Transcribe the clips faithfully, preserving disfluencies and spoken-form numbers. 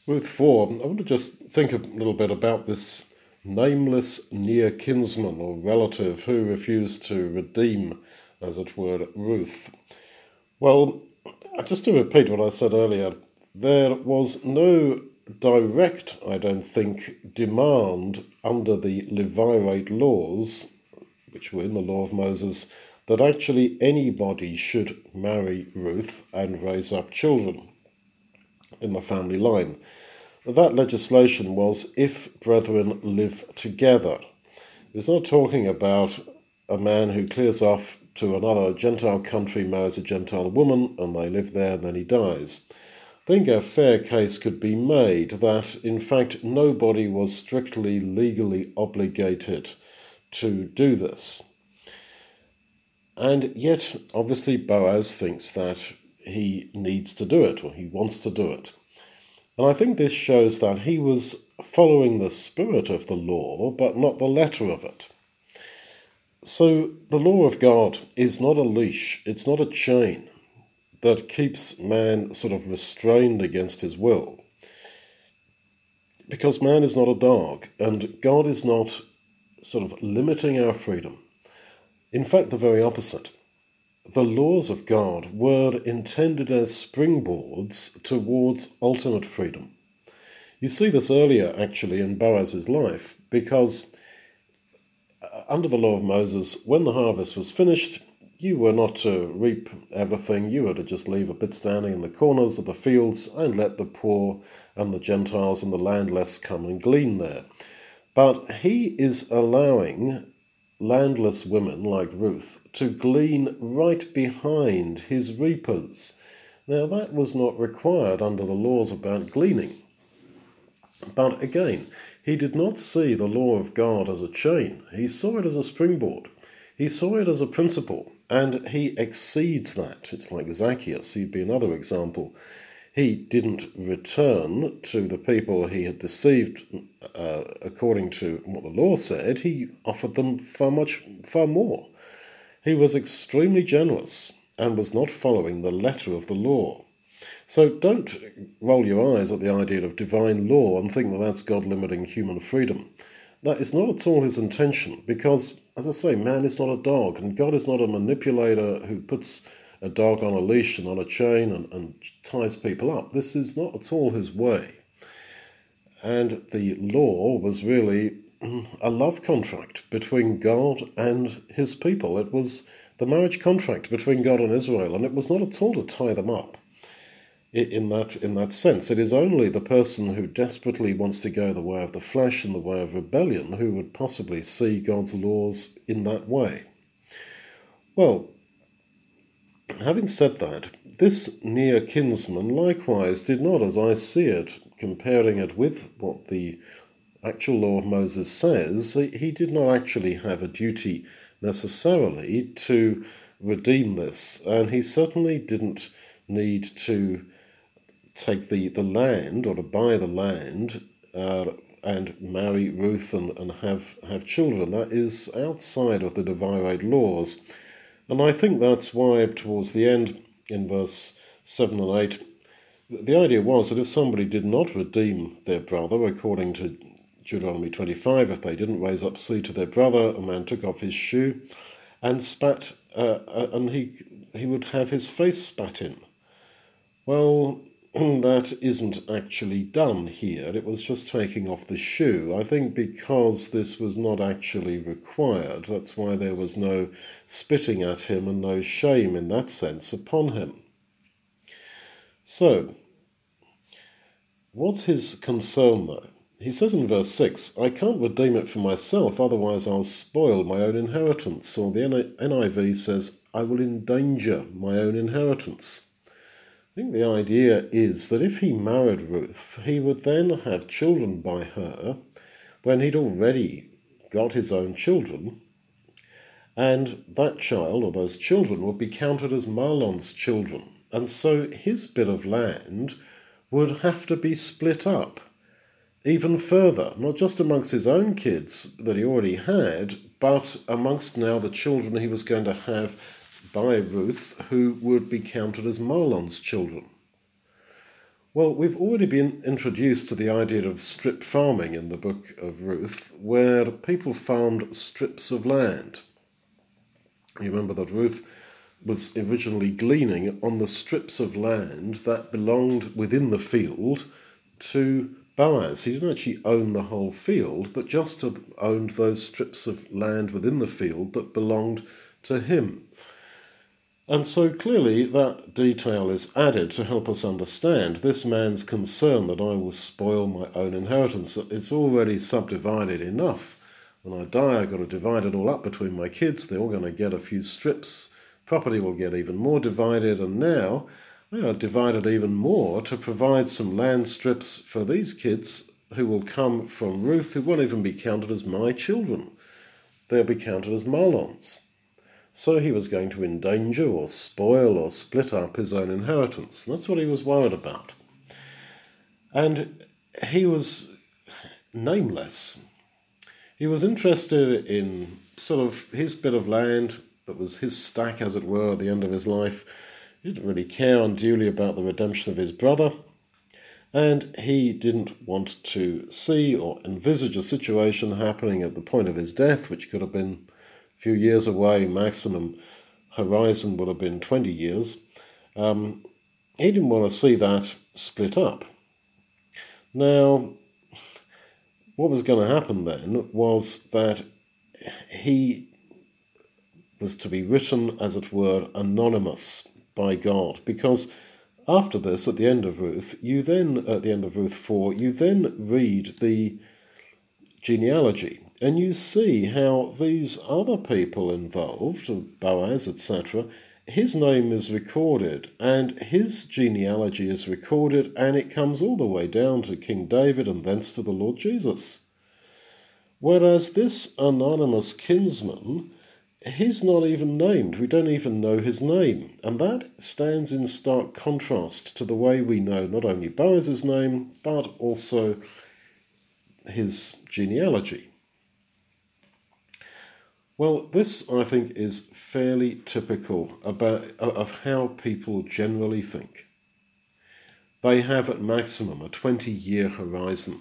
Ruth four, I want to just think a little bit about this nameless near kinsman or relative who refused to redeem, as it were, Ruth. Well, just to repeat what I said earlier, there was no direct, I don't think, demand under the Levirate laws, which were in the law of Moses, that actually anybody should marry Ruth and raise up children in the family line. That legislation was if brethren live together. It's not talking about a man who clears off to another Gentile country, marries a Gentile woman, and they live there and then he dies. I think a fair case could be made that, in fact, nobody was strictly legally obligated to do this. And yet, obviously, Boaz thinks that he needs to do it, or he wants to do it. And I think this shows that he was following the spirit of the law, but not the letter of it. So the law of God is not a leash, it's not a chain that keeps man sort of restrained against his will. Because man is not a dog, and God is not sort of limiting our freedom. In fact, the very opposite. The laws of God were intended as springboards towards ultimate freedom. You see this earlier, actually, in Boaz's life, because under the law of Moses, when the harvest was finished, you were not to reap everything. You were to just leave a bit standing in the corners of the fields and let the poor and the Gentiles and the landless come and glean there. But he is allowing landless women like Ruth to glean right behind his reapers. Now, that was not required under the laws about gleaning. But again, he did not see the law of God as a chain. He saw it as a springboard. He saw it as a principle, and he exceeds that. It's like Zacchaeus. He'd be another example. He didn't return to the people he had deceived uh, according to what the law said. He offered them far much, far more. He was extremely generous and was not following the letter of the law. So don't roll your eyes at the idea of divine law and think that that's God limiting human freedom. That is not at all his intention, because, as I say, man is not a dog, and God is not a manipulator who puts a dog on a leash and on a chain and, and ties people up. This is not at all his way. And the law was really a love contract between God and his people. It was the marriage contract between God and Israel, and it was not at all to tie them up. In that, in that sense, it is only the person who desperately wants to go the way of the flesh and the way of rebellion who would possibly see God's laws in that way. Well, having said that, this near kinsman likewise did not, as I see it, comparing it with what the actual law of Moses says, he did not actually have a duty necessarily to redeem this, and he certainly didn't need to take the, the land or to buy the land uh, and marry Ruth and, and have, have children. That is outside of the Levirate laws. And I think that's why towards the end, in verse seven and eight, the idea was that if somebody did not redeem their brother, according to Deuteronomy twenty-five, if they didn't raise up seed to their brother, a man took off his shoe and spat, uh, and he, he would have his face spat in. Well, that isn't actually done here. It was just taking off the shoe. I think because this was not actually required, that's why there was no spitting at him and no shame in that sense upon him. So, what's his concern though? He says in verse six, I can't redeem it for myself, otherwise I'll spoil my own inheritance. Or the N I V says, I will endanger my own inheritance. I think the idea is that if he married Ruth, he would then have children by her when he'd already got his own children, and that child or those children would be counted as Mahlon's children. And so his bit of land would have to be split up even further, not just amongst his own kids that he already had, but amongst now the children he was going to have by Ruth, who would be counted as Mahlon's children. Well, we've already been introduced to the idea of strip farming in the book of Ruth, where people farmed strips of land. You remember that Ruth was originally gleaning on the strips of land that belonged within the field to Boaz. He didn't actually own the whole field, but just owned those strips of land within the field that belonged to him. And so clearly that detail is added to help us understand this man's concern that I will spoil my own inheritance. It's already subdivided enough. When I die, I've got to divide it all up between my kids. They're all going to get a few strips. Property will get even more divided. And now I got to divide it even more to provide some land strips for these kids who will come from Ruth, who won't even be counted as my children. They'll be counted as Mahlon's. So he was going to endanger or spoil or split up his own inheritance. That's what he was worried about. And he was nameless. He was interested in sort of his bit of land that was his stack, as it were, at the end of his life. He didn't really care unduly about the redemption of his brother. And he didn't want to see or envisage a situation happening at the point of his death, which could have been few years away, maximum horizon would have been twenty years. Um, he didn't want to see that split up. Now, what was going to happen then was that he was to be written, as it were, anonymous by God, because after this, at the end of Ruth, you then, at the end of Ruth four, you then read the genealogy, and you see how these other people involved, Boaz, et cetera, his name is recorded, and his genealogy is recorded, and it comes all the way down to King David and thence to the Lord Jesus. Whereas this anonymous kinsman, he's not even named. We don't even know his name. And that stands in stark contrast to the way we know not only Boaz's name, but also his genealogy. Well, this, I think, is fairly typical about of how people generally think. They have at maximum a twenty-year horizon.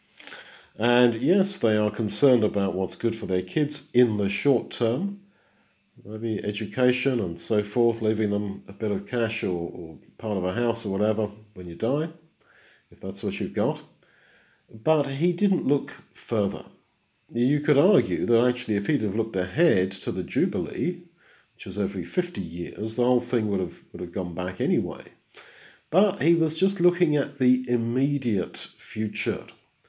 And yes, they are concerned about what's good for their kids in the short term, maybe education and so forth, leaving them a bit of cash or, or part of a house or whatever when you die, if that's what you've got. But he didn't look further. You could argue that actually if he'd have looked ahead to the Jubilee, which is every fifty years, the whole thing would have, would have gone back anyway. But he was just looking at the immediate future.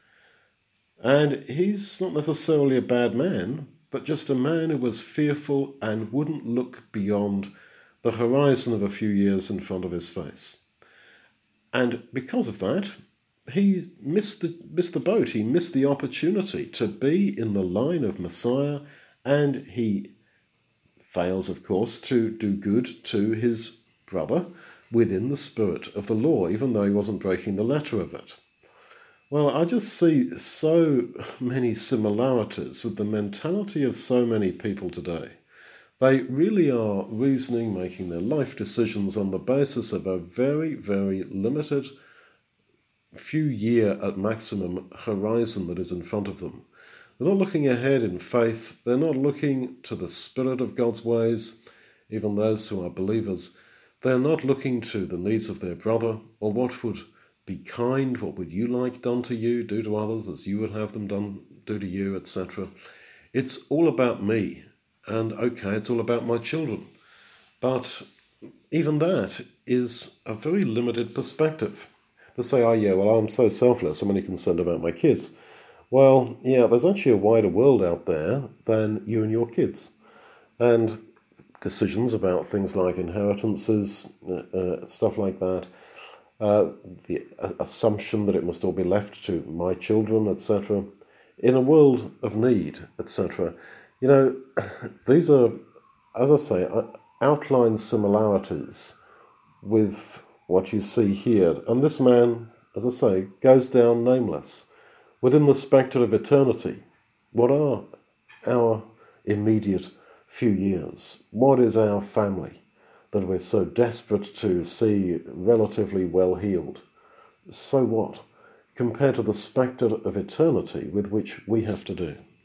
And he's not necessarily a bad man, but just a man who was fearful and wouldn't look beyond the horizon of a few years in front of his face. And because of that, he missed the, missed the boat. He missed the opportunity to be in the line of Messiah, and he fails, of course, to do good to his brother within the spirit of the law, even though he wasn't breaking the letter of it. Well, I just see so many similarities with the mentality of so many people today. They really are reasoning, making their life decisions on the basis of a very, very limited few year at maximum horizon that is in front of them. They're not looking ahead in faith. They're not looking to the spirit of God's ways, even those who are believers. They're not looking to the needs of their brother or what would be kind, what would you like done to you, do to others as you would have them done, do to you, et cetera. It's all about me, and okay, it's all about my children. But even that is a very limited perspective. To say, oh yeah, well, I'm so selfless, I'm only concerned about my kids. Well, yeah, there's actually a wider world out there than you and your kids. And decisions about things like inheritances, uh, uh, stuff like that, uh, the uh, assumption that it must all be left to my children, et cetera, in a world of need, et cetera. You know, these are, as I say, uh, outline similarities with what you see here. And this man, as I say, goes down nameless. Within the spectre of eternity, what are our immediate few years? What is our family that we're so desperate to see relatively well healed? So what, compared to the spectre of eternity with which we have to do?